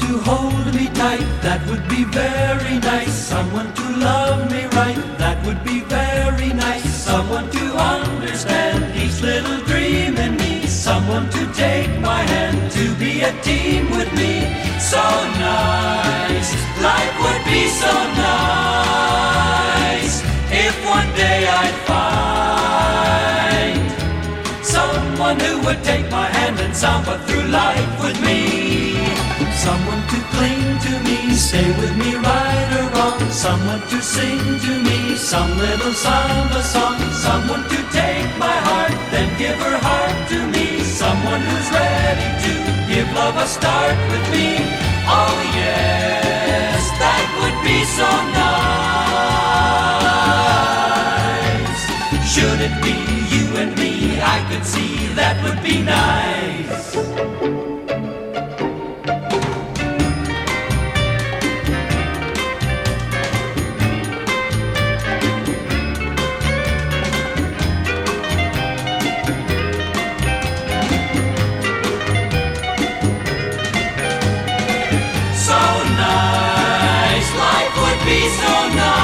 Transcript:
to hold me tight, that would be very nice. Someone to love me right, that would be very nice. Someone to understand each little dream in me. Someone to take my hand, to be a team with me. So nice, life would be so nice if one day I'd find someone who would take my hand and samba through life with me. Someone to cling to me, stay with me right or wrong. Someone to sing to me some little samba song. Someone to take my heart, then give her heart to me. Someone who's ready to give love a start with me. Oh yes, that would be so nice. Should it be you and me, I could see that would be nice. So nice, life would be so nice